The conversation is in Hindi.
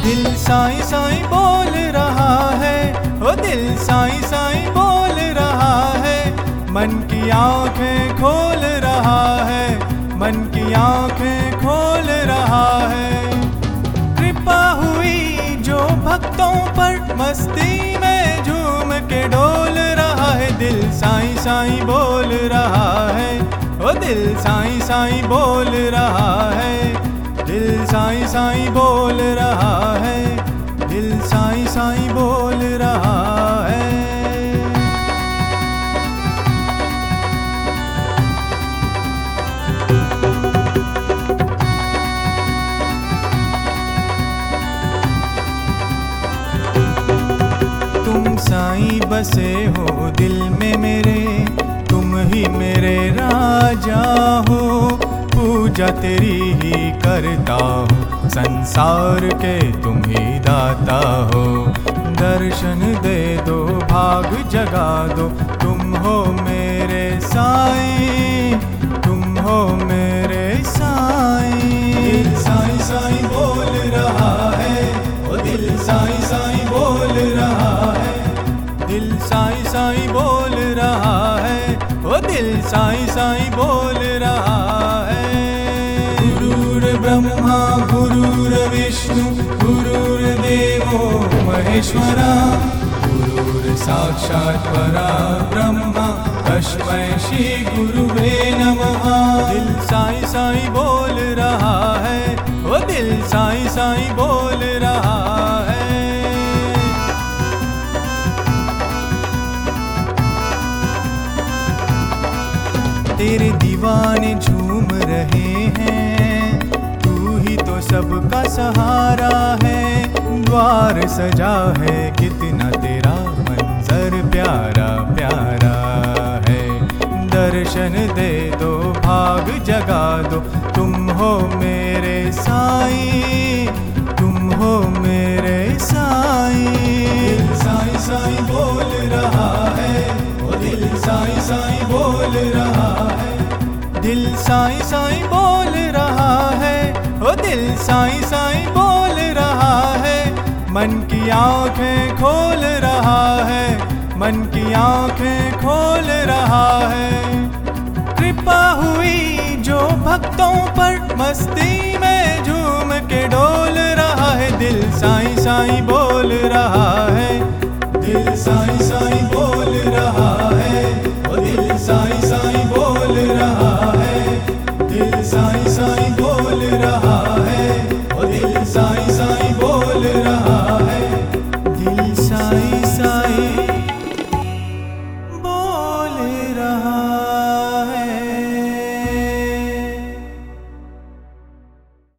दिल साईं साईं बोल रहा है, ओ दिल साईं साईं बोल रहा है। मन की आंखें खोल रहा है, मन की आंखें खोल रहा है। कृपा हुई जो भक्तों पर, मस्ती में झूम के डोल रहा है। दिल साईं साईं बोल रहा है, ओ दिल साईं साईं बोल रहा है। दिल साईं साईं बोल रहा है, दिल साईं साईं बोल रहा है। तुम साईं बसे हो दिल में मेरे, तुम ही मेरे राजा हो। पूजा तेरी ही करता हूँ, संसार के तुम ही दाता हो। दर्शन दे दो, भाग जगा दो, तुम हो मेरे साईं, तुम हो मेरे साईं। दिल साईं साईं बोल रहा है, ओ दिल साईं साईं बोल रहा है। दिल साईं साईं बोल रहा है, ओ दिल साईं साईं बोल रहा है। ब्रह्मा गुरुर्विष्णु गुरुर्देवो महेश्वरा, गुरुर् साक्षात् परब्रह्म तस्मै श्री गुरुवे नमः। दिल साईं साईं बोल रहा है, ओ दिल साईं साईं बोल रहा है। तेरे दीवाने झूम रहे हैं, तो सबका सहारा है। द्वार सजा है कितना तेरा मंजर प्यारा प्यारा है। दर्शन दे दो, भाग जगा दो, तुम हो मेरे साईं, तुम हो मेरे साईं। दिल साईं साईं बोल रहा है, ओ दिल साईं साईं बोल रहा है। दिल साईं साईं बोल रहा है, ओ दिल साईं साईं बोल रहा है। मन की आंखें खोल रहा है, मन की आंखें खोल रहा है। कृपा हुई जो भक्तों पर, मस्ती में झूम के डोल रहा है। दिल साईं साईं बोल रहा है, दिल साईं